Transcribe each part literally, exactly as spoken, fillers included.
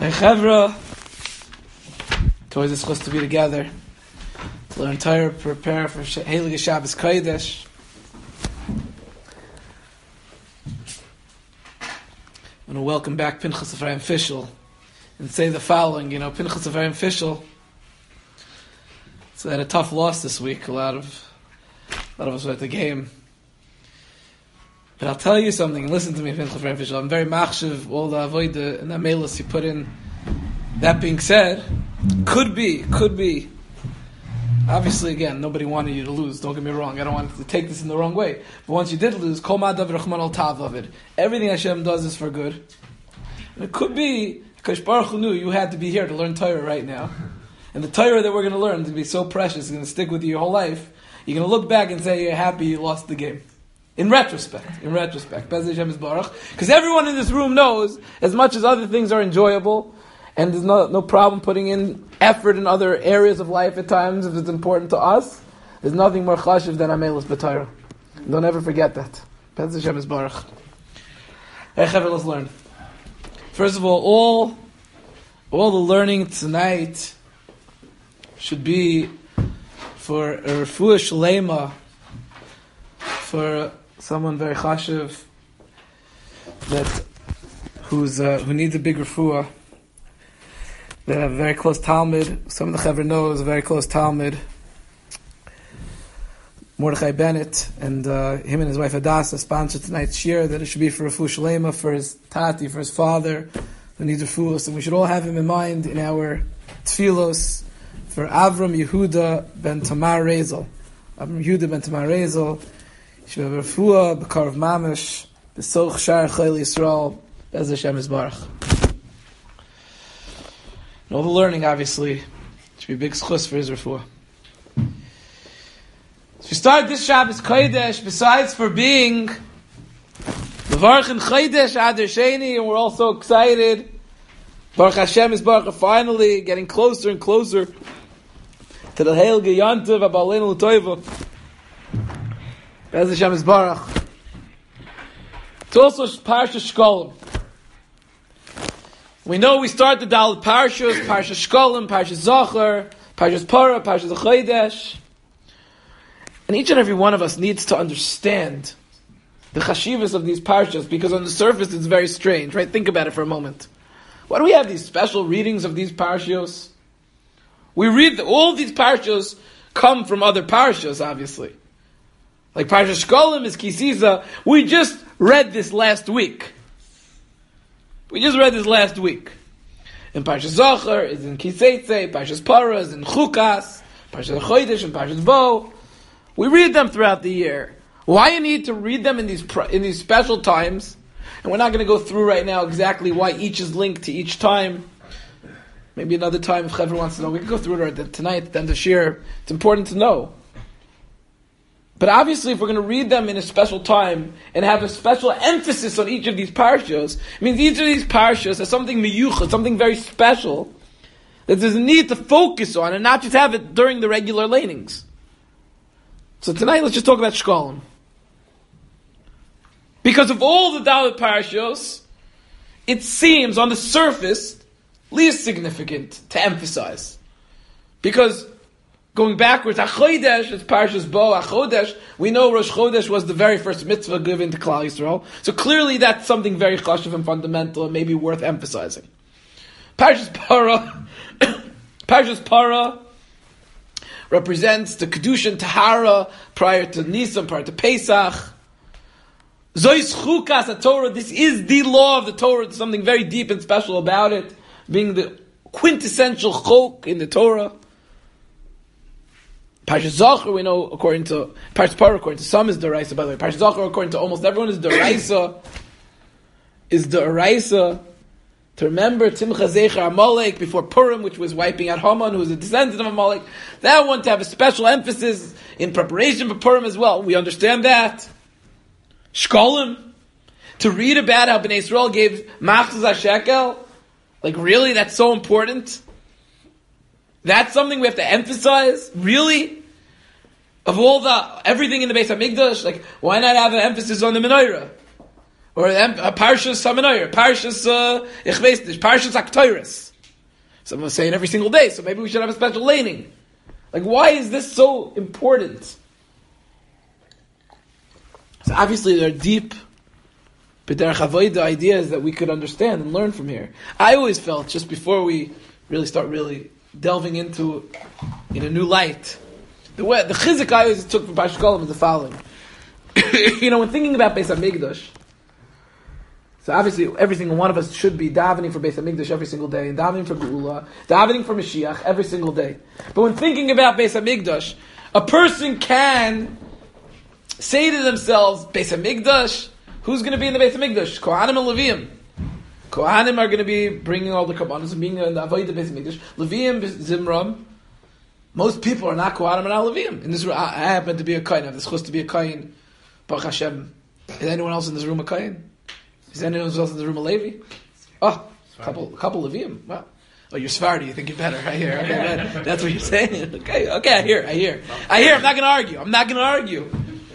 Hey Chevra, it's always supposed to be together to learn Torah, prepare for Heilige Shabbos Kodesh. I want to welcome back Pinchas Ephraim Fischel and say the following. You know, Pinchas Ephraim Fischel, so they had a tough loss this week. A lot of, a lot of us were at the game. But I'll tell you something, listen to me, Pinchas Ephraim Fischel. I'm very machshav, all the avodah and the meilus you put in. That being said, could be, could be. Obviously, again, nobody wanted you to lose. Don't get me wrong. I don't want to take this in the wrong way. But once you did lose, kol ma'adav rachman al tav of it. Everything Hashem does is for good. And it could be because Baruch Hu knew you had to be here to learn Torah right now. And the Torah that we're going to learn is going to be so precious, it's going to stick with you your whole life. You're going to look back and say you're happy you lost the game. In retrospect, in retrospect, Bez Hashem is Baruch, because everyone in this room knows, as much as other things are enjoyable, and there's no no problem putting in effort in other areas of life at times if it's important to us, there's nothing more chashiv than Amelus B'Torah. Don't ever forget that. Bez Hashem is Baruch. Hey, Chaver, let's learn. First of all, all all the learning tonight should be for a refuah shlema, for someone very chashiv, that who's uh, who needs a big refuah. They have a very close Talmud. Some of the Chaver knows a very close Talmud. Mordechai Bennett and uh, him and his wife Hadassah sponsored tonight's shir that it should be for refuah shlema for his tati, for his father who needs refuah. And we should all have him in mind in our tefillos for Avram Yehuda ben Tamar Rezel. Avram Yehuda ben Tamar Rezel. Should have refuah, b'karav mamish, b'soch shar chayil Yisrael, Bez Hashem Yisbarach. And all the learning, obviously, should be a big schus for his refuah. So we start this Shabbos Kodesh, besides for being Levarach and Chodesh Adar Sheni, and we're all so excited. Baruch Hashem Yisbarach, finally getting closer and closer to the Heil Geyantiv Abaleinu L'Toiva. Bez Hashem Yisbarach. It's also Parsha Shkolim. We know we start the Dalet Parshas, Parsha Shkolim, Parsha Zachar, Parsha Parah, Parsha Chodesh. And each and every one of us needs to understand the chashivas of these parshas, because on the surface it's very strange, right? Think about it for a moment. Why do we have these special readings of these parshas? We read that all these parshas come from other parshas, obviously. Like Parsha Shkolim is Kisisa. We just read this last week. We just read this last week. And Parsha Zachar is in Kiseitze, Parsha Parah is in Chukas, Parsha Chodesh and Parsha Bo. We read them throughout the year. Why you need to read them in these in these special times? And we're not going to go through right now exactly why each is linked to each time. Maybe another time if Chaver wants to know. We can go through it right tonight at the end of Shir. It's important to know. But obviously, if we're going to read them in a special time and have a special emphasis on each of these parshas, it means each of these parshas has something miyuchad, something very special that there's a need to focus on and not just have it during the regular lanings. So tonight, let's just talk about Shkolim. Because of all the Dalet parshas, it seems on the surface least significant to emphasize. Because going backwards, HaChodesh, it's Parshas Bo, HaChodesh. We know Rosh Chodesh was the very first mitzvah given to Klal Yisrael. So clearly that's something very chashuv and fundamental and maybe worth emphasizing. Parshas Parah, Parshas Parah represents the Kedusha and Tahara prior to Nisan, prior to Pesach. Zois Chukas, Torah, this is the law of the Torah. There's something very deep and special about it, being the quintessential chok in the Torah. Parsha Zachar, we know, according to Parsha Parah, according to some is Deraisa, by the way. Parsha Zachar, according to almost everyone, is Deraisa. Is Deraisa. To remember Timcha Zecher Amalek before Purim, which was wiping out Haman, who was a descendant of Amalek. That one to have a special emphasis in preparation for Purim as well. We understand that. Shkolim, to read about how Bnei Yisrael gave Machzos HaShekel. Like, really? That's so important? That's something we have to emphasize? Really? Of all the, everything in the Beis HaMikdash, like, why not have an emphasis on the menorah? Or a Parshas Samanayr, Parshas Ichvestish, Parshas Aktoiris. Some are saying every single day, so maybe we should have a special laning. Like, why is this so important? So obviously there are deep B'derech Avodah ideas that we could understand and learn from here. I always felt, just before we really start really delving into in a new light, the way, the chizik I always took from Parshas Kolam is the following. You know, when thinking about Beis HaMikdash, so obviously every single one of us should be davening for Beis HaMikdash every single day, and davening for Geula, davening for Mashiach every single day. But when thinking about Beis HaMikdash, a person can say to themselves, Beis HaMikdash, who's going to be in the Beis HaMikdash? Kohanim and Leviim. Kohanim are going to be bringing all the Karbanos and being in the Avodah Beis HaMikdash. Leviim, Zimram. Most people are not Kohanim and not Leviim. In this room, I happen to be a Kohen. I have the chus to be a Kohen. Baruch Hashem. Is anyone else in this room a Kohen? Is anyone else in this room a Levi? Oh, a couple, couple Leviim. Wow. Oh, you're Sephardi. You think you're better. I hear. Okay, that, that's what you're saying. Okay, okay, I hear. I hear. I hear. I'm not going to argue. I'm not going to argue.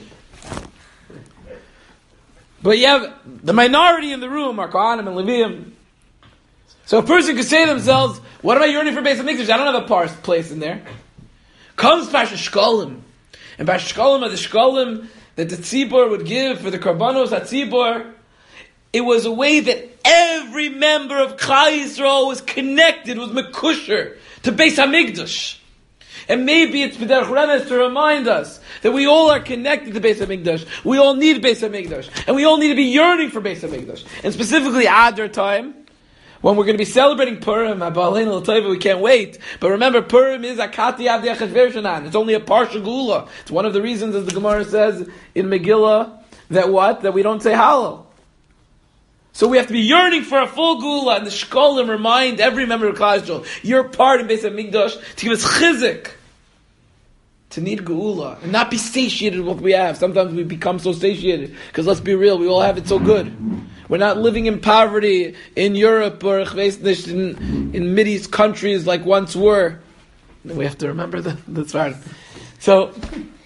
But you have the minority in the room are Kohanim and Leviim. So a person could say to themselves, what am I yearning for Beis HaMikdash? I don't have a parse place in there. Comes Parshas Shkolim. And Parshas Shkolim are the Shkolim that the Tzibor would give for the Karbanos HaTzibor. It was a way that every member of Klal Yisrael was connected, was mekusher to Beis HaMikdash. And maybe it's B'derech Remes to remind us that we all are connected to Beis HaMikdash. We all need Beis HaMikdash. And we all need to be yearning for Beis HaMikdash. And specifically Adar time, when we're going to be celebrating Purim, we can't wait. But remember, Purim is Akati Avdi Achashverosh. It's only a partial Geula. It's one of the reasons, as the Gemara says in Megillah, that what? That we don't say Hallel. So we have to be yearning for a full Geula, and the Shkolim remind every member of Klal Yisrael, you're part of Beis HaMikdash to give us chizik, to need Geula, and not be satiated with what we have. Sometimes we become so satiated, because let's be real, we all have it so good. We're not living in poverty in Europe or in, in Mideast countries like once were. We have to remember that. That's right. So,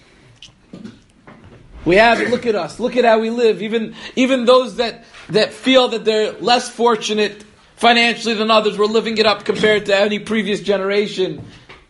we have, look at us, look at how we live. Even, even those that that feel that they're less fortunate financially than others, we're living it up compared to any previous generation.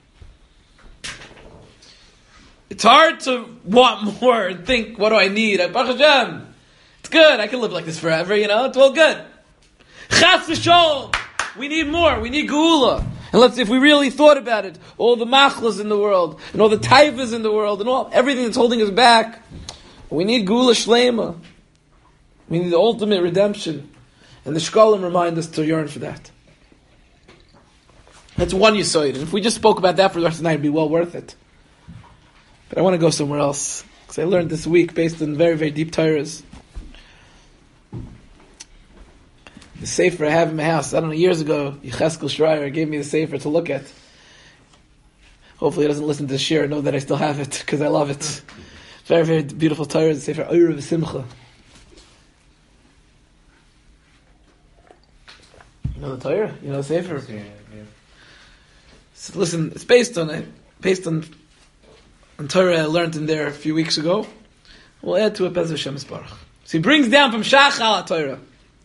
It's hard to want more and think, what do I need? Baruch Hashem, it's good, I can live like this forever, you know, it's all good. Chas v'sholom, we need more, we need geula. And let's, if we really thought about it, all the machlas in the world, and all the taivas in the world, and all everything that's holding us back, we need geula shleima. We need the ultimate redemption. And the Shkolim remind us to yearn for that. That's one Yisoid. And if we just spoke about that for the rest of the night, it'd be well worth it. But I want to go somewhere else. Because I learned this week, based on very, very deep Torahs. The Sefer I have in my house, I don't know, years ago, Yecheskel Schreier gave me the Sefer to look at. Hopefully he doesn't listen to the shir and know that I still have it, because I love it. Very, very beautiful Torah, the Sefer Oyer V'Simcha. You know the Torah? You know the Sefer? Yeah, yeah. So listen, it's based on it, based on, on Torah I learned in there a few weeks ago. We'll add to it Bez Hashem Yisparach. So he brings down from Shachal Torah.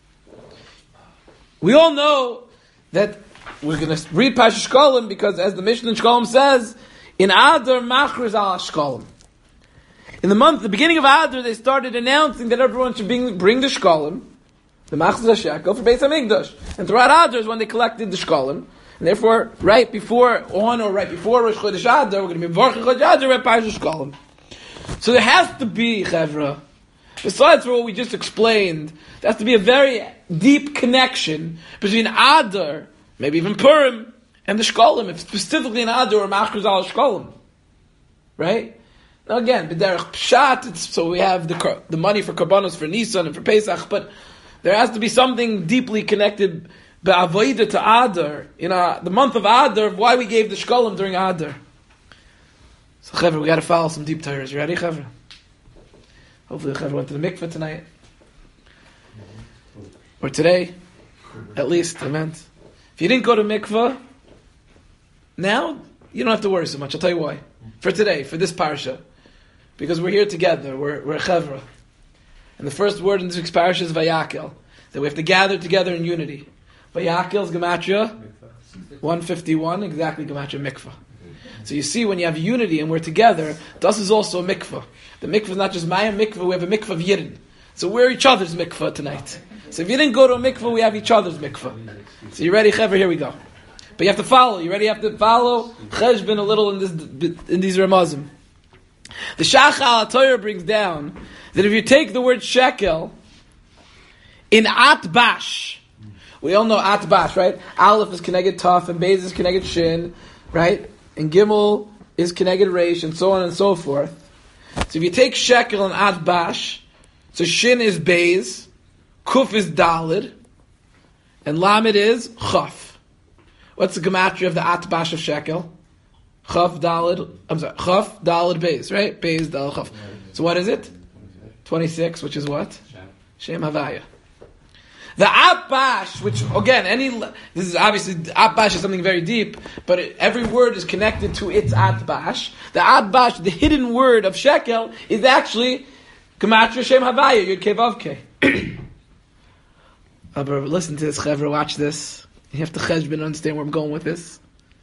We all know that we're going to read Parshas Shkolim because, as the Mishnah in Shkolim says, in Adar Machriz al Shkolim. In the month, the beginning of Adar, they started announcing that everyone should bring, bring the Shkolim. The Machzor Hashak, go for Beis HaMikdash. And throughout Adar is when they collected the Shkolim. And therefore, right before, on or right before Rosh Chodesh Adar, we're going to be Vorcha Chodesh Adar at Parshas Shkolim. So there has to be, Chevra, besides for what we just explained, there has to be a very deep connection between Adar, maybe even Purim, and the Shkolim, if specifically in Adar or Machzor al Shkolim. Right? Now again, B'derech Pshat, it's, so we have the the money for Karbanos, for Nisan, and for Pesach, but there has to be something deeply connected be'avodah to Adar, in uh, the month of Adar, of why we gave the Shkolim during Adar. So Chevra, we got to follow some deep Torahs. You ready, Chevra? Hopefully Chevra went to the mikveh tonight. Or today, at least, I meant. If you didn't go to mikveh, now, you don't have to worry so much. I'll tell you why. For today, for this parsha. Because we're here together, we're, we're Chevra. And the first word in this week's parish is Vayakel, that we have to gather together in unity. Vayakel is Gematria one fifty-one, exactly Gematria Mikvah. So you see, when you have unity and we're together, das is also a mikvah. The mikvah is not just my mikvah, we have a mikvah of Yidden. So we're each other's mikvah tonight. So if you didn't go to a mikvah, we have each other's mikvah. So you ready, Chaver? Here we go. But you have to follow. You ready? You have to follow Cheshbon a little in this in these Ramazim. The Shachal HaTorah brings down that if you take the word shekel in Atbash, we all know Atbash, right? Aleph is connected Taf, and Beis is connected Shin, right? And Gimel is connected Reish, and so on and so forth. So if you take shekel and Atbash, so Shin is Beis, Kuf is Dalid, and Lamed is Chaf. What's the gematria of the Atbash of shekel? Chaf Dalid, I'm sorry, Chaf Dalid Beis, right? Beis Dalid Chaf. So what is it? twenty-six, which is what? Shem Havaya. The Atbash, which again, any this is obviously Atbash is something very deep, but it, every word is connected to its Atbash. The Atbash, the hidden word of shekel, is actually Gematria Shem Havaya Yud Kei Vav Kei. Aber listen to this, Chevra. Watch this. You have to cheshbon and understand where I'm going with this.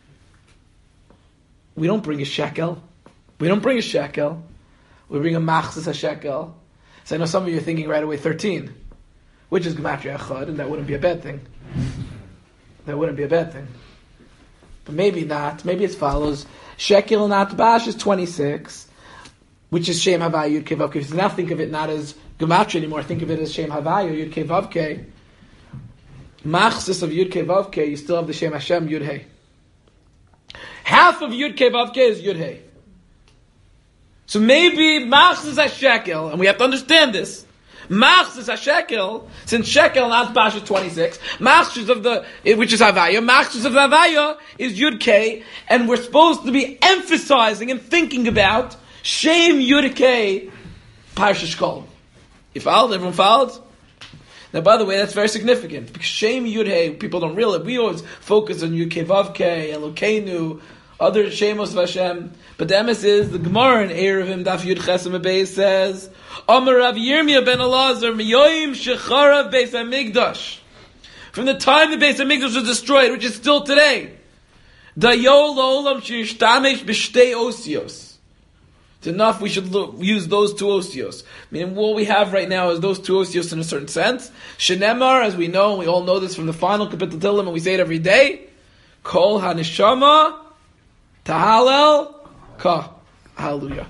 We don't bring a shekel. We don't bring a shekel. We bring a machzis a shekel. So I know some of you are thinking right away thirteen. Which is Gematria Echad, and that wouldn't be a bad thing. That wouldn't be a bad thing. But maybe not. Maybe it follows. Shekel and Atbash is twenty-six, which is Shem Havaya Yud Kei Vav Kei. So now think of it not as Gematria anymore. Think of it as Shem Havaya Yud Kei Vav Kei. Machzis of Yud Kei Vav Kei, you still have the Shem Hashem Yud Hey. Half of Yud Kei Vav Kei is Yud Hey. So maybe Machzis HaShekel, and we have to understand this. Machzis HaShekel, since Shekel and Atbash is twenty-six, Machzis of the, which is Havaya, Machzis of Havaya is Yud Kei, and we're supposed to be emphasizing and thinking about Shem Yud Kei Parsha Shkol. You followed? Everyone followed? Now, by the way, that's very significant, because Shem Yud Hey, people don't realize, we always focus on Yud Kei Vav Kei, Elokeinu, other Shemos of Hashem, but the emes is, the Gemara in Erevim, Daf Yud Chesem Beis says, Amar Rav Yirmiyah ben Elazar, Miyoyim Shecharav Beis HaMikdash. From the time the Beis HaMikdash was destroyed, which is still today, Dayo Lo'olam Shirishtamesh B'shtei Osios. It's enough we should lo- use those two osios. Meaning what we have right now is those two osios in a certain sense. Shenemar, as we know, and we all know this from the final Kapitel Tehillim, and we say it every day, Kol HaNeshama Tahalel Ka. Hallelujah.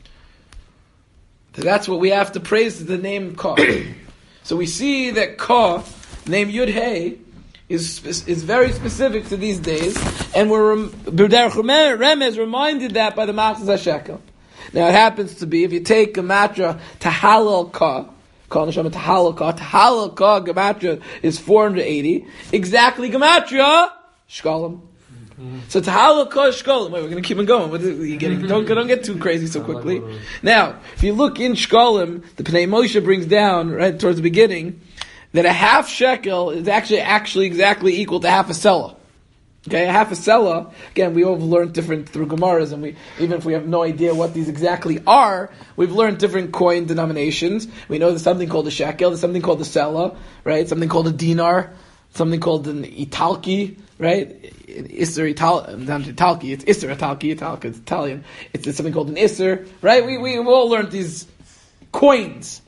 So that's what we have to praise, the name Ka. So we see that Ka, name Yud Hey, is is very specific to these days, and we're Remez reminded that by the Machzis HaShekel. Now it happens to be, if you take Gematria Tahalel Ka, Kol Neshama Tahalel Ka, Tahalel Ka Gematria is four hundred eighty, exactly Gematria Shkolim. So Tahalel Ka Shkolim. Wait, we're going to keep on going. What are you getting? Don't, don't get too crazy so quickly. Now, if you look in Shkolim, the Pnei Moshe brings down, right towards the beginning, that a half shekel is actually actually exactly equal to half a selah. Okay, a half a selah, again, we all have learned different through Gemaras, and we, even if we have no idea what these exactly are, we've learned different coin denominations. We know there's something called a shekel, there's something called a selah, right? Something called a dinar, something called an italki, right? Isser ital, not italki, it's isser italki, italki, it's Italian. It's, it's something called an isser, right? We, we, we've all learned these coins.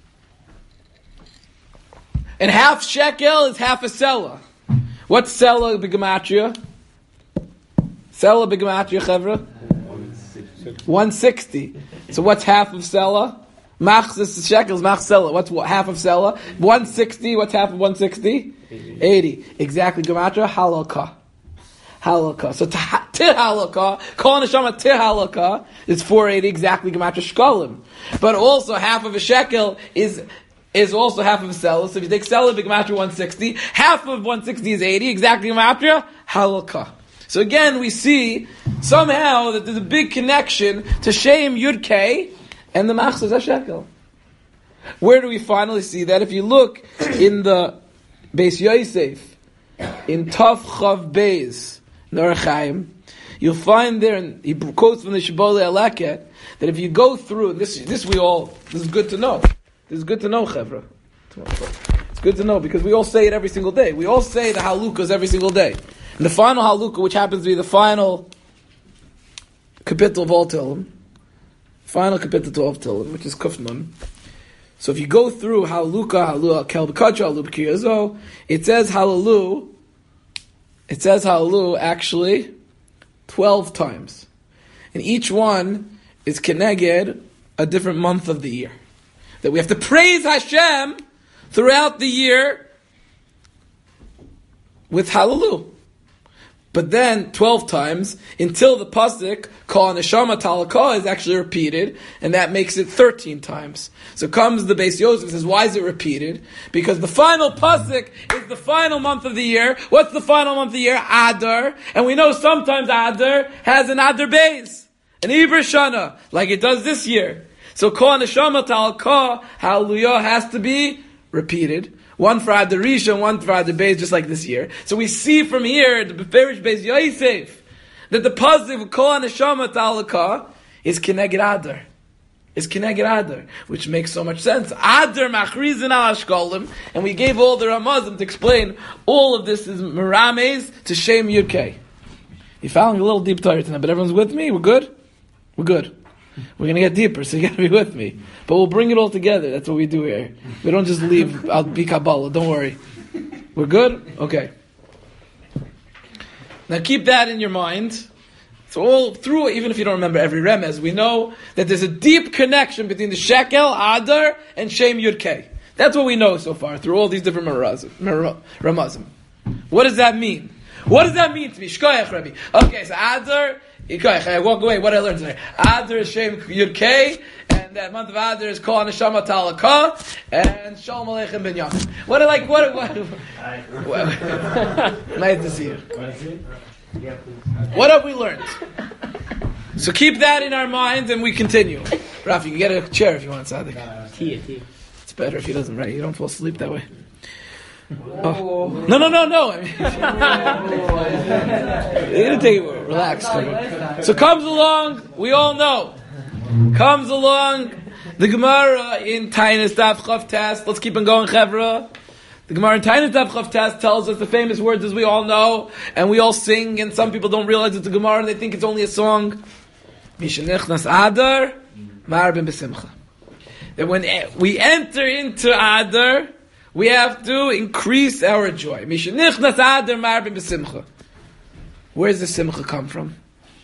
And half shekel is half a selah. What's selah b'gematria? Selah b'gematria, chevra? one sixty. So what's half of selah? Machzis shekels, mach selah. What's what, half of selah? one sixty. What's half of one sixty? eighty. Exactly. Gematria, halakha. Halakha. So tihalakha, kol neshama tihalakha is four eighty. Exactly. Gematria shkolim. But also half of a shekel is is also half of a selah. So if you take selah b'gematria one sixty, half of one sixty is eighty. Exactly. Gematria halakha. So again, we see somehow that there's a big connection to Shem Yud Kei and the Machzis HaShekel. Where do we finally see that? If you look in the Beis Yosef, in Taf Chav Beis, Nor Chaim, you'll find there, and he quotes from the Shibbolei Aleket, that if you go through, this this we all, this is good to know, This is good to know, Chevra. It's good to know because we all say it every single day. We all say the Halukas every single day. And the final Haluka, which happens to be the final kapitel of all Tehillim, final kapitel of Tehillim, which is Kufnun. So if you go through Haluka, Halu, Kel B'Kacha, Halu B'Kiyazo, it says Halalu, it says Halalu actually twelve times. And each one is Keneged a different month of the year. That we have to praise Hashem throughout the year with Hallelu. But then twelve times until the pasuk Kol Neshama Talakah is actually repeated, and that makes it thirteen times. So comes the Beis Yosef and says, why is it repeated? Because the final pasuk is the final month of the year. What's the final month of the year? Adar. And we know sometimes Adar has an Adar base, an Iber Shana, like it does this year. So Kol Neshama Talakah, Hallelujah, has to be repeated. One for Adar Rishon, one for Adar Beis, just like this year. So we see from here, the Beferish Beis Yosef, that the positive of Kol Neshama Talakah is Keneged Adar. Is Keneged Adar, which makes so much sense. Adar Machrizin al Ashkolim, and we gave all the Ramazim to explain all of this is Merames to Shem Yudkei. You're following a little deep tired tonight, but everyone's with me? We're good? We're good. We're going to get deeper, so you got to be with me. But we'll bring it all together. That's what we do here. We don't just leave, I'll be Kabbalah, don't worry. We're good? Okay. Now keep that in your mind. So all through, even if you don't remember every remez, we know that there's a deep connection between the Shekel, Adar, and Shem Yudkei. That's what we know so far, through all these different Ramazim. What does that mean? What does that mean to me? Shkoyach, Rabbi. Okay, so Adar, I walk away. What did I learn today? Adar is Shem Yudkei, and that month of Adar is Kol Neshama Talakah, and Shalom Aleichem Ben Yaakov. What did like? What? What? what nice to see you. What have we learned? So keep that in our minds, and we continue. Rafi, you can get a chair if you want, Sadik. Tea, tea. It's better if he doesn't. Right? You don't fall asleep that way. Oh. No, no, no, no. I mean, you're gonna take it. Relax. So comes along. We all know. Comes along the Gemara in Tainis Daf Chav Tes. Let's keep on going, Chevra. The Gemara in Tainis Daf Chav Tes tells us the famous words as we all know, and we all sing. And some people don't realize it's a Gemara and they think it's only a song. Mishenichnas Adar, Marbim B'Simcha. That when we enter into Adar, we have to increase our joy. Mishenichnas Adar, Marbim B'Simcha. Where does the Simcha come from?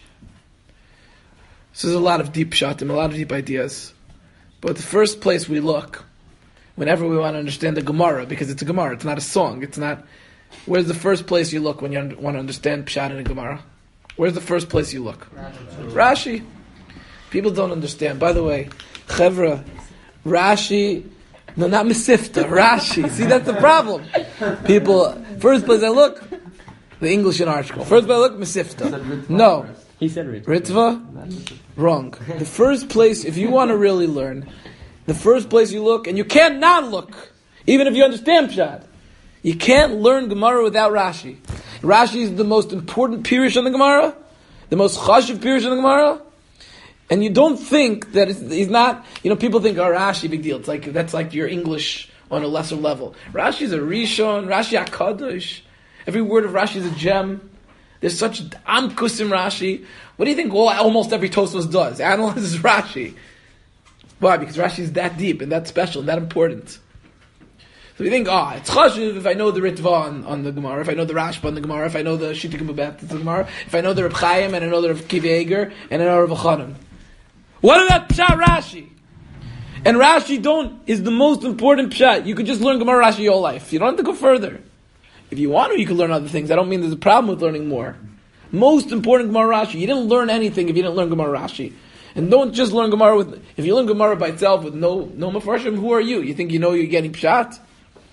So there's a lot of deep shatim, a lot of deep ideas. But the first place we look, whenever we want to understand the Gemara, because it's a Gemara, it's not a song, it's not... Where's the first place you look when you want to understand Pshat in a Gemara? Where's the first place you look? Rashi. Rashi. People don't understand. By the way, Chevra, Rashi... No, not Mesifta, Rashi. See, that's the problem. People, first place I look, the English in article. First place I look, Mesifta. No. He said Ritva. Ritva? Wrong. The first place, if you want to really learn, the first place you look, and you can't not look, even if you understand Pshat, you can't learn Gemara without Rashi. Rashi is the most important pirush in the Gemara, the most chashiv pirush in the Gemara, and you don't think that it's, he's not, you know, people think, oh, Rashi, big deal. It's like, that's like your English on a lesser level. Rashi is a Rishon, Rashi HaKadosh. Every word of Rashi is a gem. There's such amkus in Rashi. What do you think well, almost every Tosfos does? Analyzes Rashi. Why? Because Rashi is that deep and that special and that important. So we think, ah, oh, it's chashuv if I know the Ritva on, on the Gemara, if I know the Rashba on the Gemara, if I know the Shittik Mubet on the Gemara, if I know the Reb Chaim and I know the Reb Kiva Eger and I know Reb Chanan. What about Pshat Rashi? And Rashi don't is the most important Pshat. You could just learn Gemara Rashi your whole life. You don't have to go further. If you want to, you can learn other things. I don't mean there's a problem with learning more. Most important Gemara Rashi. You didn't learn anything if you didn't learn Gemara Rashi. And don't just learn Gemara with, if you learn Gemara by itself with no, no Mefarshim, who are you? You think you know you're getting Pshat?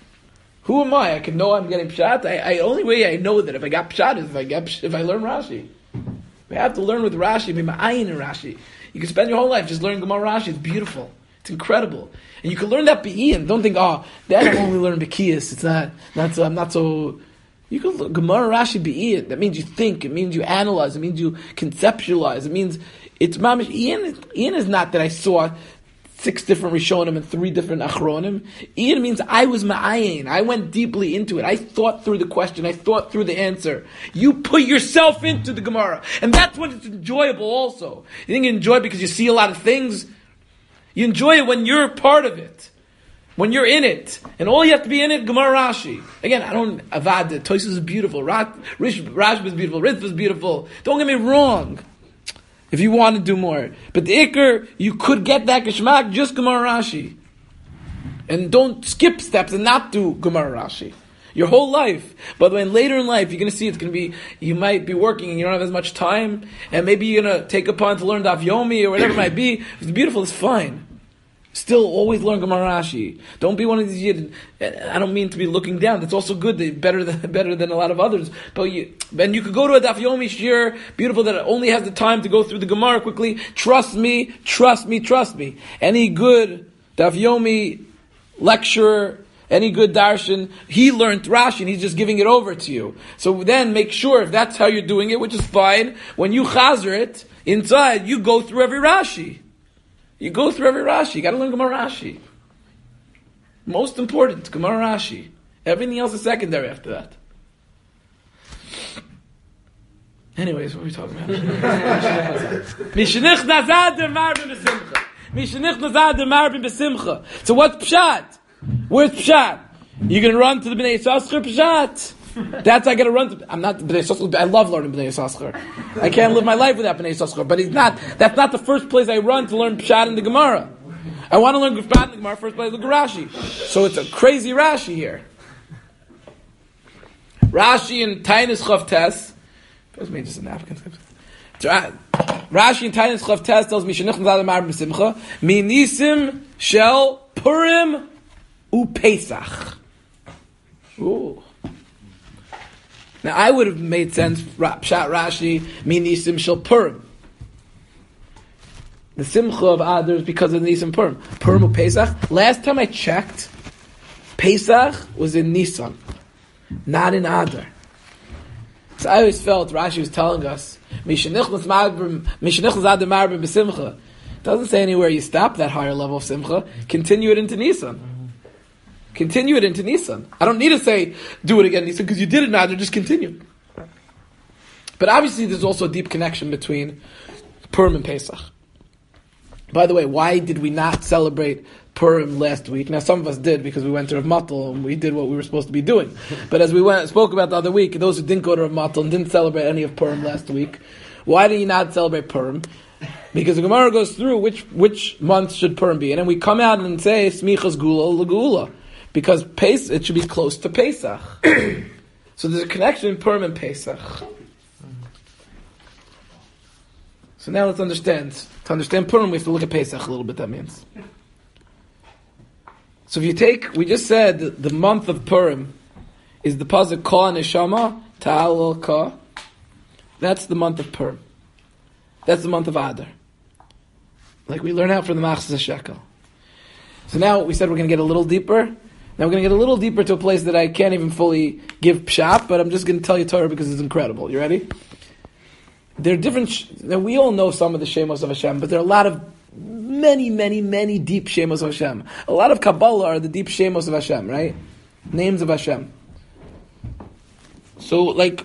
Who am I? I can know I'm getting Pshat. I, I only way I know that if I got Pshat is if I get, if I learn Rashi. We have to learn with Rashi, be ma'ayin in Rashi. You can spend your whole life just learning Gemara Rashi. It's beautiful. It's incredible. And you can learn that be'iyim. Don't think, oh, that I only learn Bekiyas. It's not, not so, I'm not so... You can learn Gemara Rashi be'iyim. That means you think. It means you analyze. It means you conceptualize. It means it's mamish. Ian, Ian is not that I saw six different Rishonim and three different Achronim. Iyun means I was ma'ayin. I went deeply into it. I thought through the question. I thought through the answer. You put yourself into the Gemara. And that's when it's enjoyable also. You think you enjoy it because you see a lot of things? You enjoy it when you're part of it. When you're in it. And all you have to be in it, Gemara Rashi. Again, I don't, Avad, Toysus is beautiful. Rashba is beautiful. Ritva is beautiful. Don't get me wrong. If you want to do more. But the Iker, you could get that Geshmak, just Gemara Rashi. And don't skip steps and not do Gemara Rashi. Your whole life. By the way, later in life, you're going to see it's going to be, you might be working and you don't have as much time, and maybe you're going to take upon to learn Daf Yomi or whatever it might be. If it's beautiful, it's fine. Still, always learn Gemara Rashi. Don't be one of these Yidden. I don't mean to be looking down. That's also good. They're better than better than a lot of others. But you, and you could go to a Daf Yomi Shir, beautiful, that only has the time to go through the Gemara quickly. Trust me, trust me, trust me. Any good Daf Yomi lecturer, any good darshan, he learned Rashi and he's just giving it over to you. So then make sure, if that's how you're doing it, which is fine, when you chazer it inside, you go through every Rashi. You go through every Rashi. You got to learn Gemara Rashi. Most important, Gemara Rashi. Everything else is secondary after that. Anyways, what are we talking about? Mishnich nazad der marbin besimcha. Mishnich nazad der marbin besimcha. So what's pshat? Where's pshat? You're going to run to the Bnei Yissaschar pshat. That's I got to run to. I'm not Bnei Yissaschar. I love learning Bnei Yissaschar. I can't live my life without Bnei Yissaschar. But it's not. That's not the first place I run to learn pshat in the Gemara. I want to learn pshat in the Gemara. First place, look at Rashi. So it's a crazy Rashi here. Rashi and Tainis Chavtes. That me just a napkin. Rashi and Tainis Chavtes tells me Shenich Nazad Mar B'Simcha Minisim Shel Purim uPesach. Ooh. Now I would have made sense. Pshat Rashi Minisim Shel Purim. The Simcha of Adar is because of Nisim Purim. Purim uPesach. Last time I checked, Pesach was in Nisan, not in Adar. So I always felt Rashi was telling us, it doesn't say anywhere you stop that higher level of Simcha. Continue it into Nisan. Continue it into Nisan. I don't need to say, do it again Nisan, because you did it now, just continue. But obviously there's also a deep connection between Purim and Pesach. By the way, why did we not celebrate Purim last week? Now some of us did because we went to Rav Matal and we did what we were supposed to be doing. But as we went, spoke about the other week, those who didn't go to Rav Matal and didn't celebrate any of Purim last week, why did you not celebrate Purim? Because the Gemara goes through which which month should Purim be, and then we come out and say Smichas Gula L'Gula, because Pes it should be close to Pesach. So there's a connection in Purim and Pesach. So now let's understand. To understand Purim, we have to look at Pesach a little bit. That means. So if you take, we just said the month of Purim is the pasuk Ka Neshama Ta'al Ka. That's the month of Purim. That's the month of Adar. Like we learn out from the Machzah Shekel. So now we said we're going to get a little deeper. Now we're going to get a little deeper to a place that I can't even fully give pshat, but I'm just going to tell you Torah because it's incredible. You ready? There are different. Sh- now we all know some of the Shemos of Hashem, but there are a lot of many, many, many deep Shemos of Hashem. A lot of Kabbalah are the deep Shemos of Hashem, right? Names of Hashem. So, like,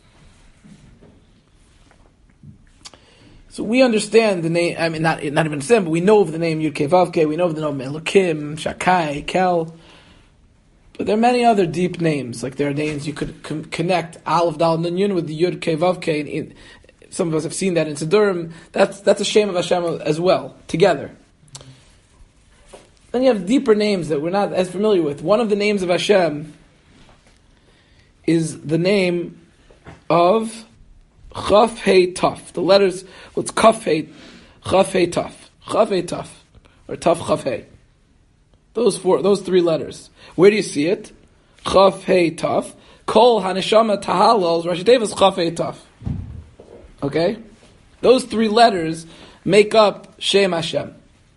so we understand the name. I mean, not not even understand, but we know of the name Yud Kei Vav Kei. We know of the name Elokim, Shakai, Kel. But there are many other deep names. Like there are names you could con- connect Aleph Dal Nun Yud with the Yud Kei Vav Kei. In, some of us have seen that in Siddurim. That's that's a Shem of Hashem as well, together. Then you have deeper names that we're not as familiar with. One of the names of Hashem is the name of Chaf Hei Taf. The letters, well, it's Kaf Hei, Chaf Hei Taf, Chaf Hei Taf, or Taf Chaf Hei. Those four, those three letters. Where do you see it? Chaf Hei Taf. Kol Haneshama Tahalal. Rashi Tevis Chaf Hei Taf. Okay, those three letters make up Shem Hashem.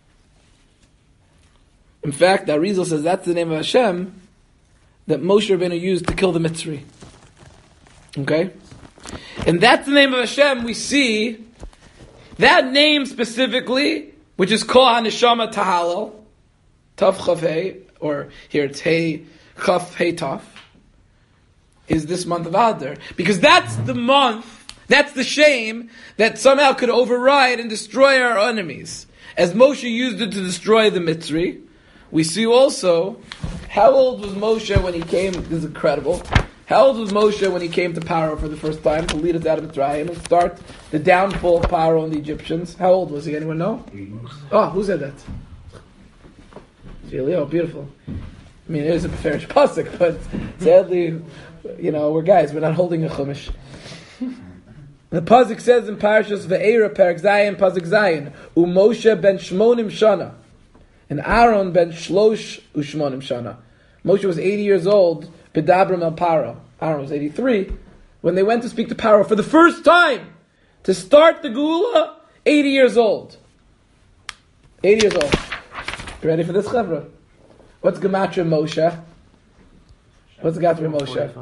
In fact, the Arizal says that's the name of Hashem that Moshe Rabbeinu used to kill the Mitzri. Okay, and that's the name of Hashem. We see that name specifically. which is Kol HaNeshama Tahalal, Tav Chav Hey, or here it's Hey, Chaf Hey Tav, is this month of Adar. Because that's the month, that's the shame that somehow could override and destroy our enemies. As Moshe used it to destroy the Mitzri, we see also, how old was Moshe when he came, this is incredible, how old was Moshe when he came to Paro for the first time to lead us out of Mitzrayim and start the downfall of Paro and the Egyptians? How old was he? Anyone know? Oh, who said that? Really? Oh, beautiful. I mean, it is a Beferish Pasuk, but sadly, you know, we're guys, we're not holding a Chumash. The Pasuk says in Parashas Ve'era, Perek Zayin, Pasuk Zayin, U Moshe ben Shmonim Shana, and Aaron ben Shlosh Ushmonim Shana. Moshe was eighty years old, Pedabram el Paro. Aaron was eighty-three. When they went to speak to Paro for the first time, to start the Geula, eighty years old. eighty years old. You ready for this, Chavra? What's Gematria Moshe? What's Gematria Moshe?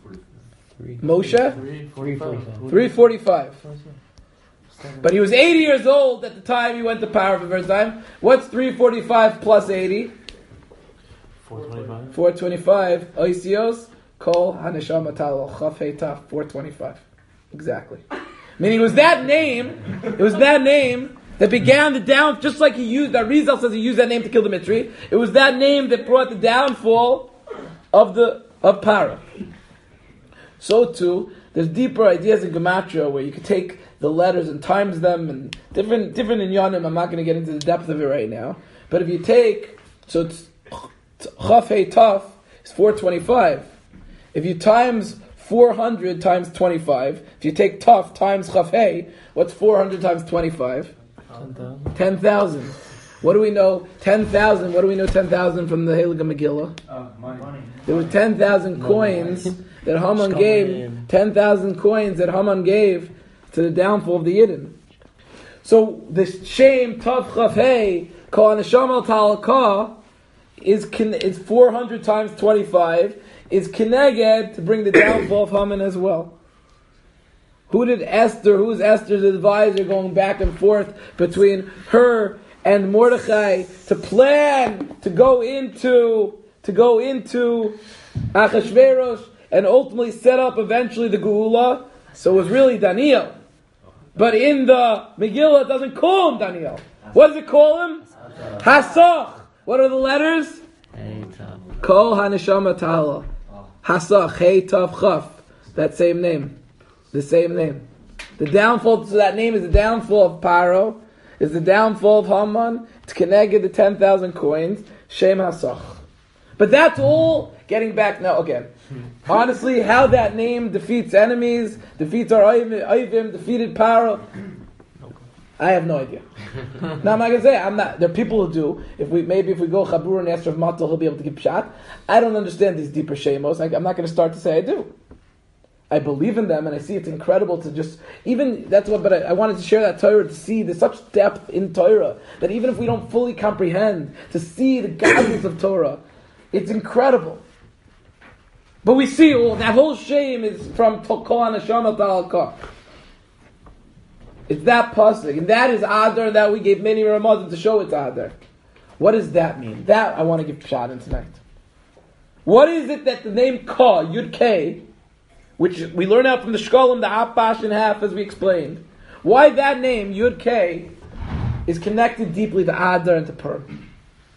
Moshe? three forty-five. But he was eighty years old at the time he went to Paro for the first time. What's three forty-five plus eighty? four twenty-five. four twenty-five. Oisios, Kol HaNeshama Tahalal, Chaf Hey Tav, four twenty-five. Exactly. Meaning it was that name, it was that name that began the down, just like he used, that Rizal says he used that name to kill the Mitri. It was that name that brought the downfall of the of Paro. So too, there's deeper ideas in Gematria where you could take the letters and times them and different different inyanim. I'm not going to get into the depth of it right now. But if you take, so it's Chaf Hey Taf is four twenty-five. If you times four hundred times twenty-five, if you take Taf times Chaf Hey, what's four hundred times twenty-five? ten thousand. What do we know? ten thousand. What do we know ten thousand from the Heilige Megillah? Uh, money. There were ten thousand coins that Haman gave, ten thousand coins that Haman gave to the downfall of the Yidden. So the shame, Tav Chaf Hey, Kol HaNeshama Tahalal is is four hundred times twenty-five, is Keneged to bring the downfall of Haman as well. Who did Esther, who's Esther's advisor going back and forth between her and Mordechai to plan to go into to go into Achashverosh and ultimately set up eventually the Geula? So it was really Daniel. But in the Megillah it doesn't call him Daniel. What does it call him? Hasach. What are the letters? Kol HaNeshama Tahalal. Hasach, Hey Tav Chaf. That same name. The same name. The downfall, so that name is the downfall of Paro, is the downfall of Haman, it's connected to ten thousand coins, Shem Hasach. But that's all getting back now again. Honestly, how that name defeats enemies, defeats our Oivim, defeated Paro, I have no idea. Now I'm not going to say, I'm not, there are people who do. If we Maybe if we go Chabur and ask Rav Matal, he'll be able to give pshat. I don't understand these deeper shemos. I, I'm not going to start to say I do. I believe in them, and I see it's incredible to just, even, that's what, but I, I wanted to share that Torah to see there's such depth in Torah, that even if we don't fully comprehend, to see the godliness of Torah, it's incredible. But we see, all that whole shame is from Kol HaNeshama Tahalal. It's that pasuk, and that is Adar, that we gave many Ramazim to show it's Adar. What does that mean? That I want to give pshat in tonight. What is it that the name Ka, Yud K, which we learn out from the Shkolim, the Apash and half, as we explained. Why that name, Yud K, is connected deeply to Adar and to Purim.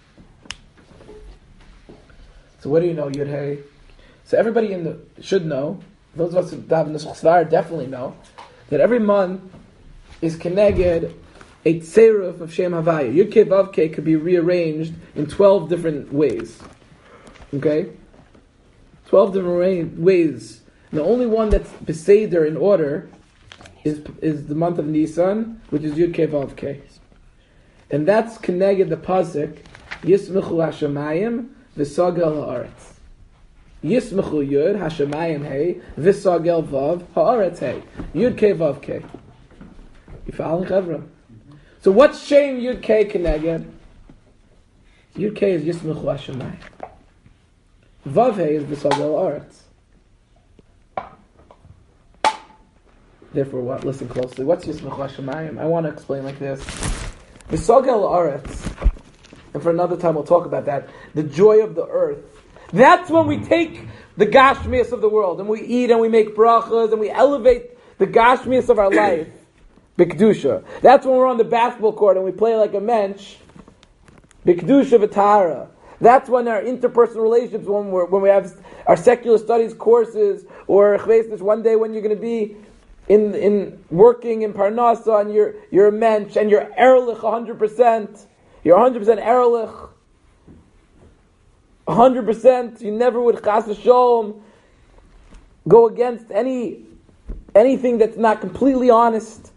So what do you know, Yud Hey? So everybody in the should know, those of us who have in the Svar definitely know, that every month is connected a tseruf of Shem Havaya. Yud K Vav K could be rearranged in twelve different ways. Okay? twelve different ways. The only one that's beseder in order is is the month of Nisan, which is Yud K Vav K, and that's connected the pasuk Yismechu Hashemayim v'Sagel Haaretz. Yismechu Yud Hashemayim Hey v'Sagel Vav Haaretz Hey. Yud K Vav K. You following, Chavra? So what's Shem Yud K connected? Yud K is Yismechu Hashemayim. Vav Hey is v'Sagel Haaretz. Therefore, what? Listen closely. What's Yismechu Hashemayim? I want to explain like this. V'sogel aretz, and for another time we'll talk about that, the joy of the earth. That's when we take the gashmias of the world, and we eat and we make brachas, and we elevate the gashmias of our life. B'kedusha. That's when we're on the basketball court and we play like a mensch. B'kedusha v'tahara. That's when our interpersonal relationships, when, we're, when we have our secular studies courses, or chveisnis, one day when you're going to be in in working in Parnasa, and you're you're a mensch, and you're erlich one hundred percent. You're one hundred percent erlich. one hundred percent. You never would chas v'sholom go against any anything that's not completely honest.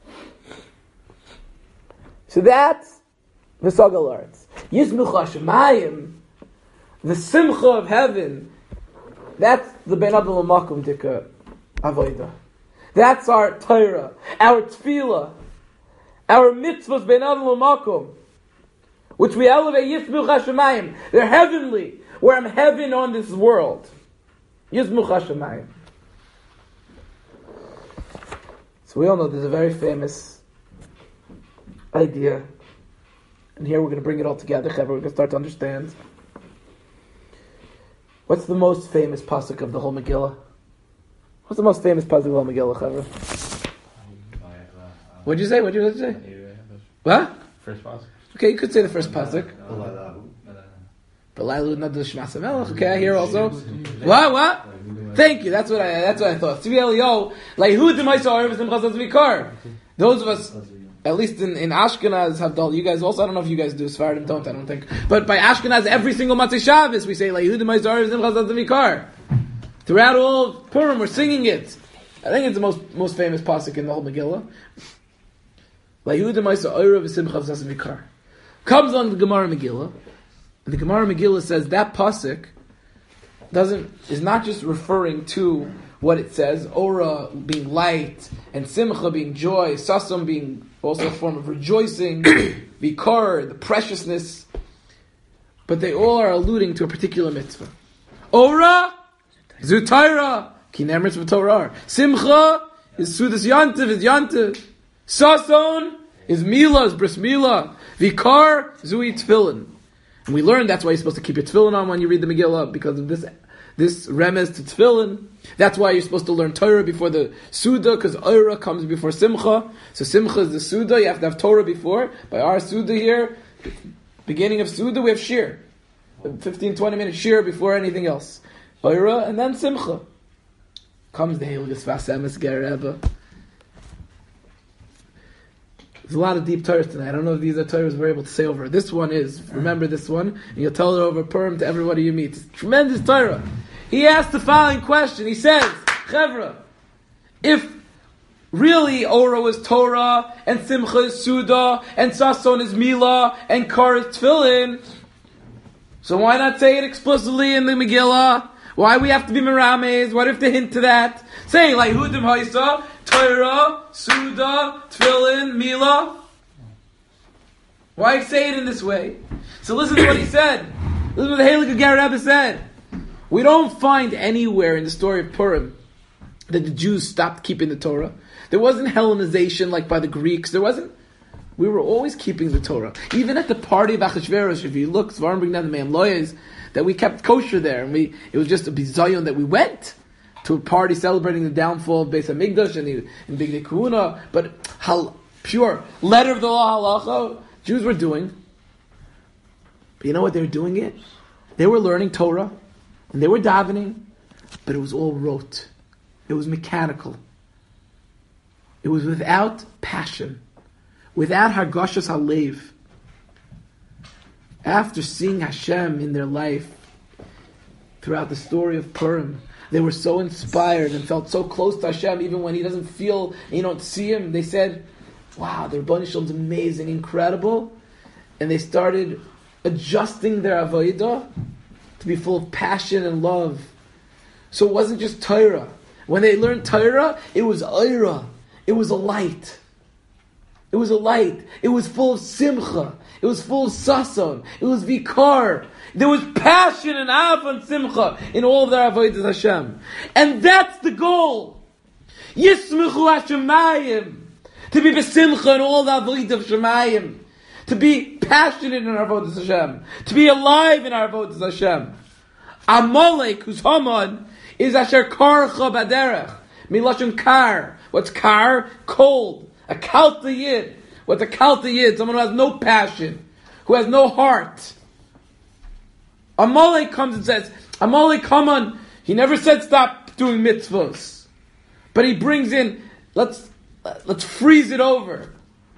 So that's the Sagal Arts. Yizmuch Hashemayim, the Simcha of heaven, that's the Ben Adam L'Makom Dika Avodah. That's our Torah, our Tefillah, our mitzvahs Ben Adam L'Makom, which we elevate. Yizmuch Hashemayim, they're heavenly, where I'm heaven on this world. Yizmuch Hashemayim. So we all know there's a very famous idea, and here we're going to bring it all together. We're going to start to understand. What's the most famous pasuk of the whole Megillah? What's the most famous pasuk of the whole Megillah, Chavra? What'd you say? What'd you say? What? First pasuk. Okay, you could say the first pasuk. Okay, I hear also. What? What? Thank you. That's what I. That's what I thought. Those of us, at least in, in Ashkenaz, have done. You guys also. I don't know if you guys do. Sfaradim don't. I don't think. But by Ashkenaz, every single Matzah Shabbos we say throughout all Purim, we're singing it. I think it's the most most famous pasuk in the whole Megillah. Comes along the Gemara Megillah. And the Gemara Megillah says that pasuk doesn't is not just referring to what it says, Ora being light, and Simcha being joy, Sasam being also a form of rejoicing, Vikar, the preciousness, but they all are alluding to a particular mitzvah. Ora, Zutaira, Kiner mitzvah Torah. Simcha is Sudas Yantiv, is Yantiv. Sason is Mila, is Bris Mila. Vikar, Zui Tfilin. And we learned that's why you're supposed to keep your tefillin on when you read the Megillah, because of this this remez to tefillin. That's why you're supposed to learn Torah before the Suda, because Oira comes before Simcha. So Simcha is the Suda, you have to have Torah before. By our Suda here, beginning of Suda, we have Shir. fifteen to twenty minute Shir before anything else. Oira, and then Simcha. Comes the Heilige Sfas Emes Ger Rebbe. There's a lot of deep Torahs tonight. I don't know if these are Torahs we're able to say over. This one is. Remember this one. And you'll tell it over Purim to everybody you meet. It's tremendous Torah. He asked the following question. He says, Chevra, if really Ora was Torah, and Simcha is Suda, and Sason is Mila, and Kar is Tfilin, so why not say it explicitly in the Megillah? Why we have to be Merames? Why do we have to hint to that? Say, like, Hudim Haisa, Torah, Suda, Tfilin, Mila. Why say it in this way? So listen to what he said. Listen to what the Heilige Ger Rebbe said. We don't find anywhere in the story of Purim that the Jews stopped keeping the Torah. There wasn't Hellenization like by the Greeks. There wasn't. We were always keeping the Torah. Even at the party of Achashverosh, if you look, Svarim bring down the Me'am Loyes, that we kept kosher there, and we it was just a bizayon that we went to a party celebrating the downfall of Beis HaMikdash and in Bigdei Kehuna, but hal, pure letter of the law halacha, Jews were doing. But you know what they were doing it? They were learning Torah, and they were davening, but it was all rote. It was mechanical. It was without passion, without hargashas halev. After seeing Hashem in their life throughout the story of Purim, they were so inspired and felt so close to Hashem, even when He doesn't feel, and you don't see Him. They said, wow, the Rebbeinu Shalom is amazing, incredible. And they started adjusting their avodah to be full of passion and love. So it wasn't just Torah. When they learned Torah, it was Oira. It was a light. It was a light. It was full of simcha. It was full of sason. It was vikar. There was passion and av and simcha in all of their avodas Hashem. And that's the goal. Yismechu Hashemayim. To be besimcha in all the avodah of Shemayim. to be passionate in our avodas Hashem, to be alive in our avodas Hashem. Amalek, who's Haman, is asher karcha baderech, milashon kar. What's kar? Cold. A kalta yid. What's a kalta yid? Someone who has no passion, who has no heart. Amalek comes and says, Amalek, come on. He never said stop doing mitzvahs, but he brings in, let's let's freeze it over.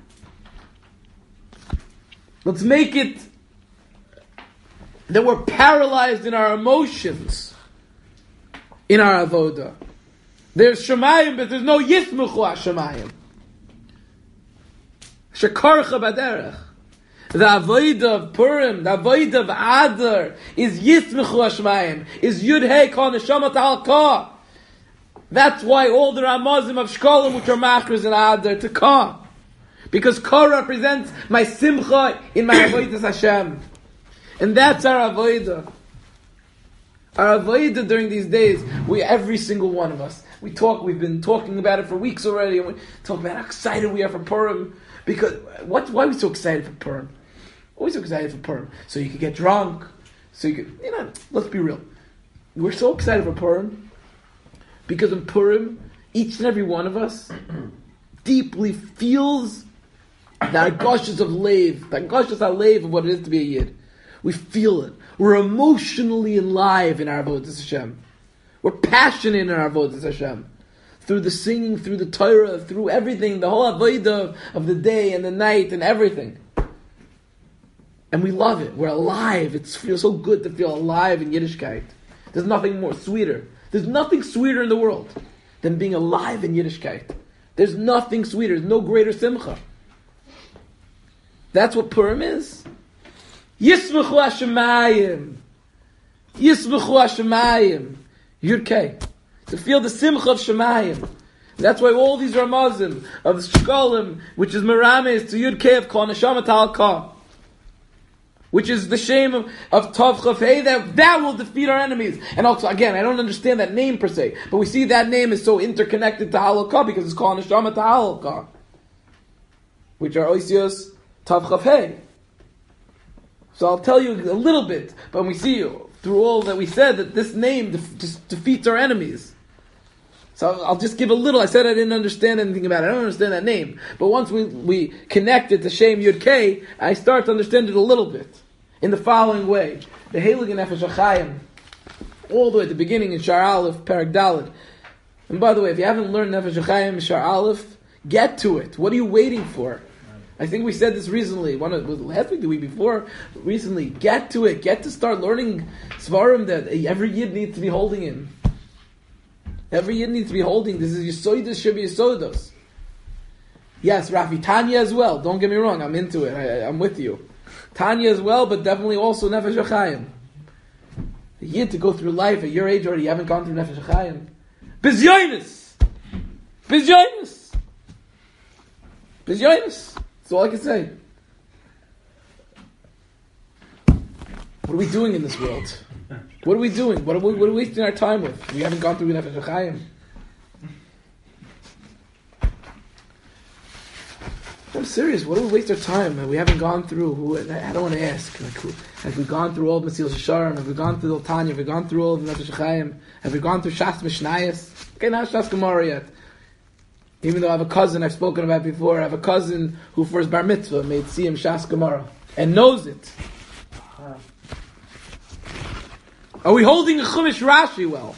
Let's make it that we're paralyzed in our emotions, in our avoda. There's shemayim, but there's no yismuchu ha-shemayim. Shekarcha baderech. The avodah of Purim, the avodah of Adar, is yismuchu ha-shemayim, is yud hey kol neshama ta'al ka. That's why all the Ramazim of Shkolim, which are machras in Adar, to ka. Because ka represents my simcha in my avodas Hashem. And that's our avodah. Our avodah during these days, we, every single one of us, we talk, we've been talking about it for weeks already, and we talk about how excited we are for Purim. Because, what, why are we so excited for Purim? Why are we so excited for Purim? So you could get drunk, so you could, you know, let's be real. We're so excited for Purim, because in Purim, each and every one of us deeply feels the gushes of lave, the gushes of lave of what it is to be a Yid. We feel it. We're emotionally alive in our avodas Hashem. We're passionate in our avodas Hashem. Through the singing, through the Torah, through everything, the whole avodah of the day and the night and everything. And we love it. We're alive. It feels so good to feel alive in Yiddishkeit. There's nothing more sweeter. There's nothing sweeter in the world than being alive in Yiddishkeit. There's nothing sweeter. There's no greater simcha. That's what Purim is. Yismechu Hashemayim. Yismechu Hashemayim. Yud Kei. To feel the simcha of Shemayim. That's why all these Ramazim of Shkolim, which is Merames to Yud Kei of Kol Neshama Ta'al Ka, which is the shame of, of Tov Chaf Hei, that, that will defeat our enemies. And also, again, I don't understand that name per se, but we see that name is so interconnected to Halakha because it's called Neshama Ta'al Ka, which are Oisios Tov Chaf Hei. So I'll tell you a little bit, but we see through all that we said that this name def- just defeats our enemies. So I'll just give a little. I said I didn't understand anything about it. I don't understand that name. But once we, we connect it to Shem Yud Kei, I start to understand it a little bit. In the following way. The Heilige Nefesh HaChaim, all the way at the beginning in Shar Aleph, Perek Daled. And by the way, if you haven't learned Nefesh HaChaim, Shar Aleph, get to it. What are you waiting for? I think we said this recently. One of, last week, the week before, recently. Get to it. Get to start learning Svarim that every Yid needs to be holding in. Every Yid needs to be holding. This is Yisoidos should be Yisoidos. Yes, Rafi, Tanya as well. Don't get me wrong. I'm into it. I, I'm with you. Tanya as well, but definitely also Nefesh HaChaim. A Yid to go through life at your age already, you haven't gone through Nefesh HaChaim. Bizyonis! Bizyonis! Bizyonis! That's all I can say. What are we doing in this world? What are we doing? What are we, what are we wasting our time with? We haven't gone through Nefesh HaChaim. I'm serious. What do we waste our time? We haven't gone through. Who, I don't want to ask. Like, who, have we gone through all of Mesilas Yesharim? Have we gone through the Tanya? Have we gone through all of Nefesh HaChaim? Have we gone through Shas Mishnayos? Okay, not Shas Gemara yet. Even though I have a cousin I've spoken about before, I have a cousin who for his bar mitzvah made Siyam Shas Gemara and knows it. Are we holding a Chumash Rashi well?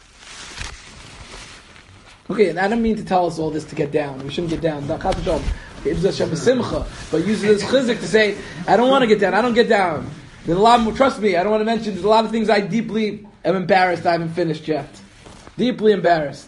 Okay, and I don't mean to tell us all this to get down. We shouldn't get down. But use it as chizik to say, I don't want to get down. I don't get down. There's a lot more, trust me, I don't want to mention, there's a lot of things I deeply am embarrassed I haven't finished yet. Deeply embarrassed.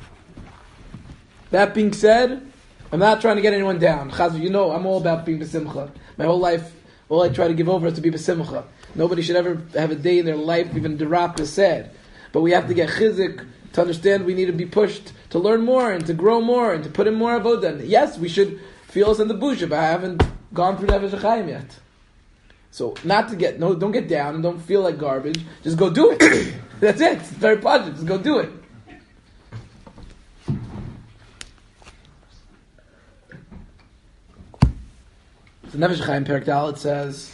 That being said, I'm not trying to get anyone down. Chazv, you know, I'm all about being besimcha. My whole life, all I try to give over is to be besimcha. Nobody should ever have a day in their life, even derap is sad. But we have to get chizik to understand we need to be pushed to learn more and to grow more and to put in more avodah. Yes, we should feel us in the busha, but I haven't gone through Nefesh HaChaim yet. So, not to get, no, don't get down and don't feel like garbage. Just go do it. That's it. It's very positive. Just go do it. The Nefesh Chaim Perek Dalet says,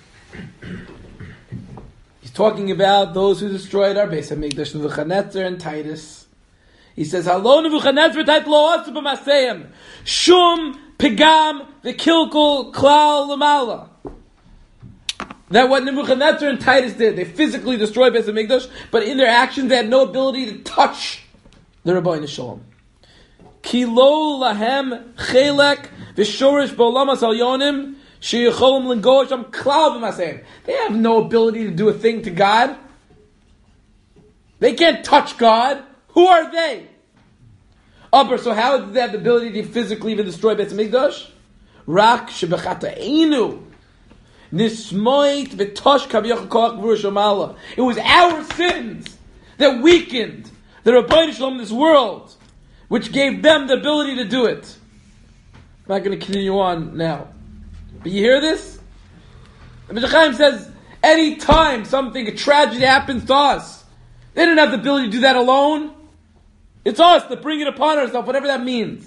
he's talking about those who destroyed our Beis Hamikdash, Nebuchadnezzar and Titus. He says, Halo Nebuchadnezzar tait lo asu b'maseihem, shum pigam v'kilkul klal l'mala. That what Nebuchadnezzar and Titus did, they physically destroyed Beis Hamikdash, but in their actions they had no ability to touch the Rabbeinu Shalom. Ki lo lahem chelek v'shorish b'olamas alyonim sheyicholim l'ngosh am klal b'maseihem. They have no ability to do a thing to God. They can't touch God. Who are they? Upper, so how did they have the ability to physically even destroy Beis Hamikdash? Rak shebechata'inu nismoit v'tosh kaviyach koach v'rushamala. It was our sins that weakened the Rabbeinu Shalom in this world, which gave them the ability to do it. I'm not going to continue on now. But you hear this? The Nefesh Chaim says, any time something, a tragedy happens to us, they didn't have the ability to do that alone. It's us that bring it upon ourselves, whatever that means.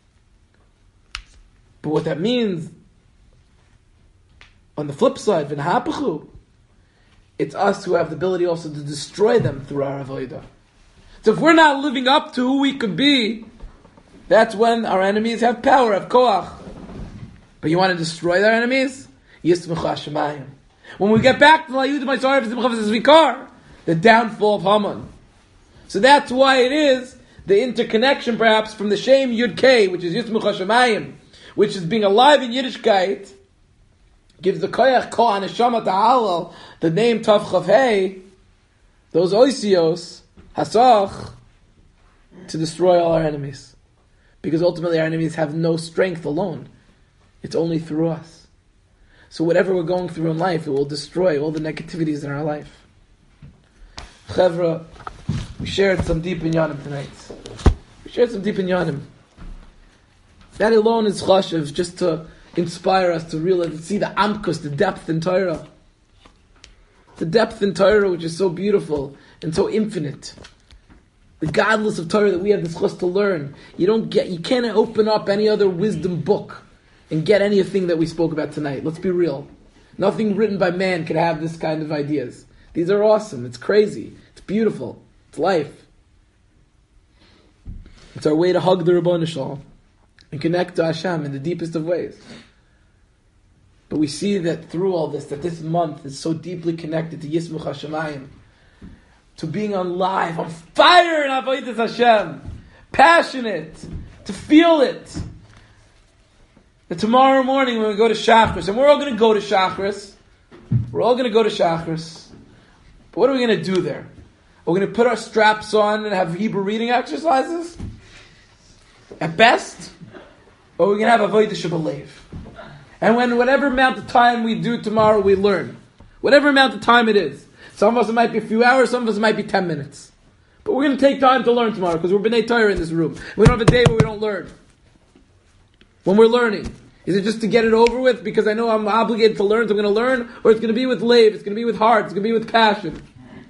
But what that means, on the flip side, v'nahapachu, it's us who have the ability also to destroy them through our avodah. So if we're not living up to who we could be, that's when our enemies have power, have koach. But you want to destroy their enemies? Yismucha Shemayim. When we get back to Layud Ma'asar Vikar, the downfall of Haman. So that's why it is the interconnection, perhaps, from the Shem Yud Kei, which is Yismucha Shemayim, which is being alive in Yiddishkeit, gives the koyach ko aneshama ta'alal, the name Tav Chav Hei, those oisios, hasach, to destroy all our enemies. Because ultimately our enemies have no strength alone. It's only through us. So whatever we're going through in life, it will destroy all the negativities in our life. Chevra, we shared some deep inyanim tonight. We shared some deep inyanim. That alone is chashiv, just to inspire us to realize, to see the amkus, the depth in Torah. The depth in Torah, which is so beautiful and so infinite. The godless of Torah that we have this chus to learn. You don't get, you can't open up any other wisdom book and get anything that we spoke about tonight. Let's be real. Nothing written by man could have this kind of ideas. These are awesome. It's crazy. It's beautiful. It's life. It's our way to hug the Ribbono Shel Olam and connect to Hashem in the deepest of ways. But we see that through all this, that this month is so deeply connected to Yismucha Shemayim, to being on live, on fire in Avodas Hashem, passionate, to feel it. That tomorrow morning when we go to Shachris, and we're all going to go to Shachris, we're all going to go to Shachris, but what are we going to do there? Are we going to put our straps on and have Hebrew reading exercises? At best? Or are we going to have Avodah Shebelev? And when whatever amount of time we do tomorrow, we learn. Whatever amount of time it is. Some of us it might be a few hours, some of us it might be ten minutes. But we're going to take time to learn tomorrow because we're B'nai Torah in this room. We don't have a day where we don't learn. When we're learning. Is it just to get it over with because I know I'm obligated to learn, so I'm going to learn? Or it's going to be with lave, it's going to be with heart, it's going to be with passion.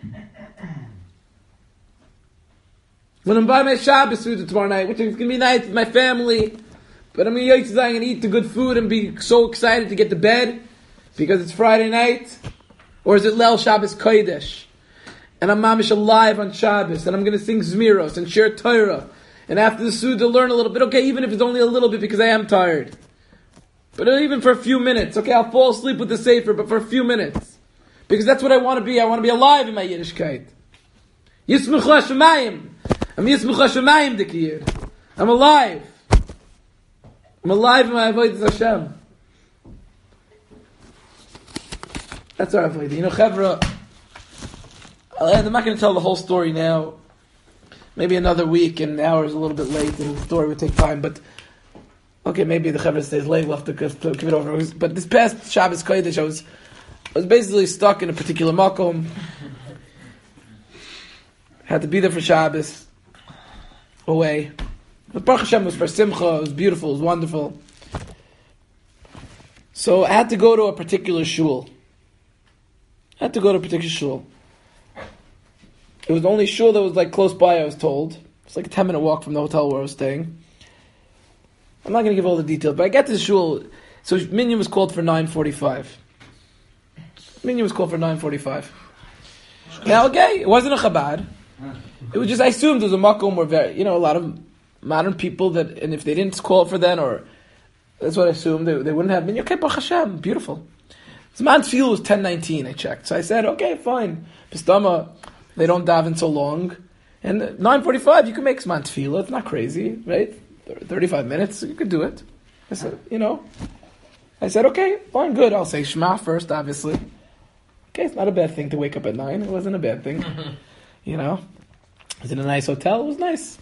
When I'm by my Shabbos food tomorrow night, which is going to be nice with my family, but I'm going to and eat the good food and be so excited to get to bed because it's Friday night. Or is it Leil Shabbos Kodesh? And I'm mamish alive on Shabbos, and I'm going to sing Zmiros and share Torah. And after the Suda, learn a little bit. Okay, even if it's only a little bit because I am tired. But even for a few minutes. Okay, I'll fall asleep with the Sefer, but for a few minutes. Because that's what I want to be. I want to be alive in my Yiddishkeit. Yismucha Shemayim. I'm Yismucha Shemayim Dikir. I'm alive. I'm alive in my Avodas Hashem. That's our avodah. You know, Chevra, I'm not going to tell the whole story now. Maybe another week and an hour is a little bit late and the story would take time. But, okay, maybe the Chevra stays late. We'll have to give it over. But this past Shabbos Kodesh, I was, I was basically stuck in a particular makom. Had to be there for Shabbos. Away. But Baruch Hashem was for Simcha. It was beautiful. It was wonderful. So I had to go to a particular shul. I had to go to a particular shul. It was the only shul that was like close by, I was told. It's like a ten minute walk from the hotel where I was staying. I'm not going to give all the details, but I get to the shul, So minyan was called for nine forty-five. Minyan was called for nine forty-five. Now, okay, it wasn't a Chabad. It was just, I assumed there was a makom where very, you know, a lot of modern people that, and if they didn't call for then, or that's what I assumed, they, they wouldn't have minyan. Okay, Baruch Hashem, beautiful. Zman Tefillah was ten nineteen, I checked. So I said, okay, fine. Pistama, they don't daven so long. And nine forty-five, you can make Zman Tefillah. It's not crazy, right? thirty-five minutes, you could do it. I said, you know. I said, okay, fine, good. I'll say Shema first, obviously. Okay, it's not a bad thing to wake up at nine. It wasn't a bad thing. You know? I was in a nice hotel. It was nice.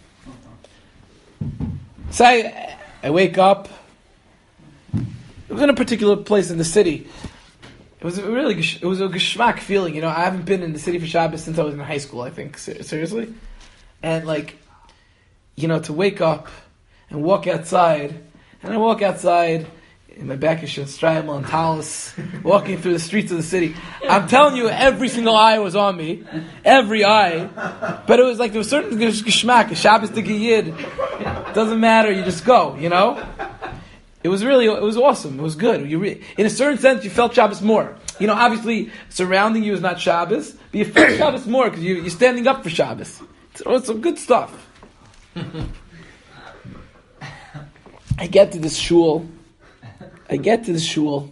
So I, I wake up. It was in a particular place in the city. It was a really, it was a geschmack feeling. You know, I haven't been in the city for Shabbos since I was in high school, I think, seriously. And like, you know, to wake up and walk outside, and I walk outside, in my back is Shastreimal and Talis, walking through the streets of the city. I'm telling you, every single eye was on me. Every eye. But it was like, there was certain geschmack, a Shabbos to Yid. Doesn't matter, you just go, you know? It was really, it was awesome. It was good. You re- in a certain sense, you felt Shabbos more. You know, obviously, surrounding you is not Shabbos, but you felt Shabbos more because you, you're standing up for Shabbos. It's, it's some good stuff. I get to this shul. I get to the shul,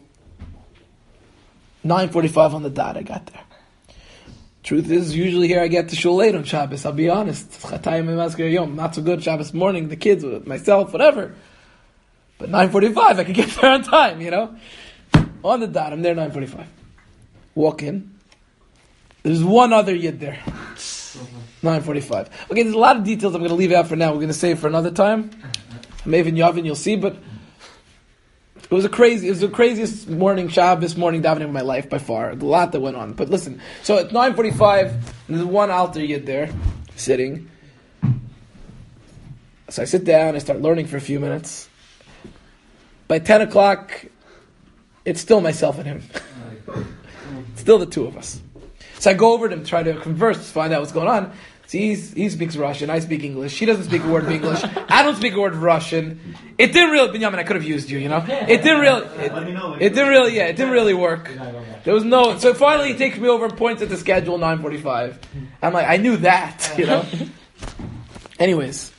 nine forty-five on the dot, I got there. Truth is, usually here I get to shul late on Shabbos, I'll be honest. Not so good Shabbos morning, the kids, myself, whatever. But nine forty-five, I could get there on time, you know? On the dot, I'm there nine forty-five. Walk in. There's one other yid there. nine forty-five. Okay, there's a lot of details I'm going to leave out for now. We're going to save for another time. Maybe in Yavin you'll see, but It was a crazy, it was the craziest morning, Shabbos morning davening of my life by far. A lot that went on. But listen, so at nine forty-five, there's one altar yid there, sitting. So I sit down, I start learning for a few minutes. By ten o'clock, it's still myself and him. Still the two of us. So I go over to him, try to converse, find out what's going on. So he's, he speaks Russian, I speak English. He doesn't speak a word of English. I don't speak a word of Russian. It didn't really, Binyamin, I could have used you, you know. It didn't really, it, it didn't really, yeah, it didn't really work. There was no, so finally he takes me over and points at the schedule, nine forty-five. I'm like, I knew that, you know. Anyways.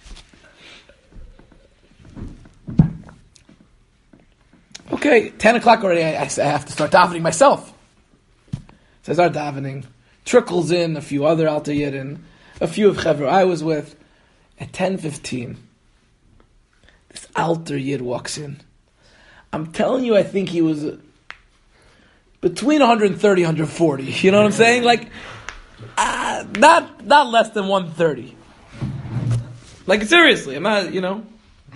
Okay, ten o'clock already, I, I have to start davening myself. So I start davening. Trickles in a few other Alter Yidden, a few of Chevra I was with. At ten fifteen, this Alter Yid walks in. I'm telling you, I think he was between one thirty, one forty. You know what I'm saying? Like, uh, not not less than one thirty. Like, seriously, I'm not, you know,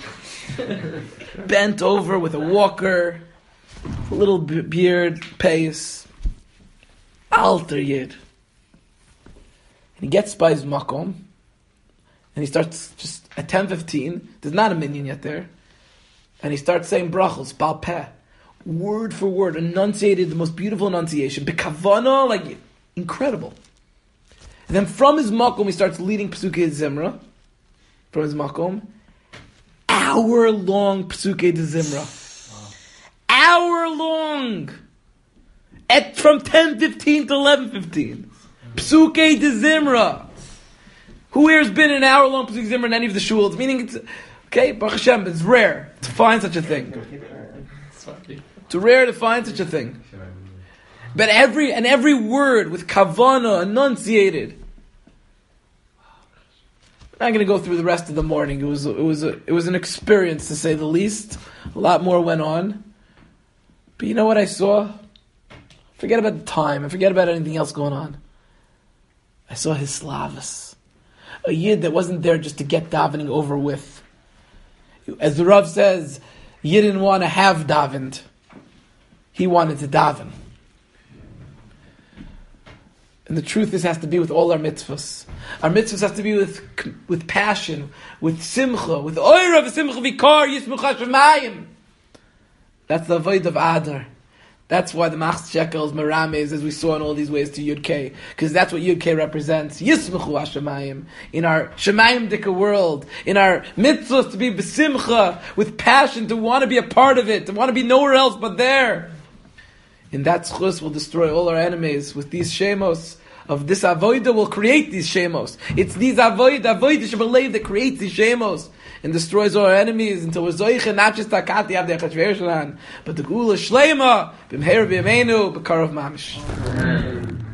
bent over with a walker, a little beard, pace. Alter Yid. And he gets by his makom, and he starts just at ten fifteen. There's not a minyan yet there, and he starts saying brachos, bal peh, word for word, enunciated the most beautiful enunciation, bekavana, like incredible. And then from his makom, he starts leading Pesukei Zimra. From his makom, hour long Pesukei Zimra, wow. Hour long, at from ten fifteen to eleven fifteen. Pesukei de Zimra. Who here has been in an hour long Pesukei Zimra in any of the shuls? Meaning it's, okay, Baruch Hashem, it's rare to find such a thing. It's rare to find such a thing. But every, and every word with kavana enunciated. I'm not going to go through the rest of the morning. It was, it was, a, it was an experience to say the least. A lot more went on. But you know what I saw? Forget about the time and forget about anything else going on. I saw his slavas. A yid that wasn't there just to get davening over with. As the Rav says, Yid didn't want to have davened. He wanted to daven. And the truth is, has to be with all our mitzvahs. Our mitzvahs have to be with with passion, with simcha, with oira v'simcha v'kar yismucha shemayim. That's the avoid of Adar. That's why the Machs Shekel is Merames, as we saw in all these ways, to Yud K, because that's what Yud K represents. Yismachu HaShemayim, in our Shemayim Dika world, in our mitzvahs to be besimcha, with passion, to want to be a part of it, to want to be nowhere else but there. In that schus will destroy all our enemies. With these shemos of this avoida will create these shemos. It's these avoida, avoida shebelev that creates these shemos and destroys all our enemies until we're zoiche, not just takati avdei achashverosh, but the gula shleima b'mher b'yameinu b'karov mamish.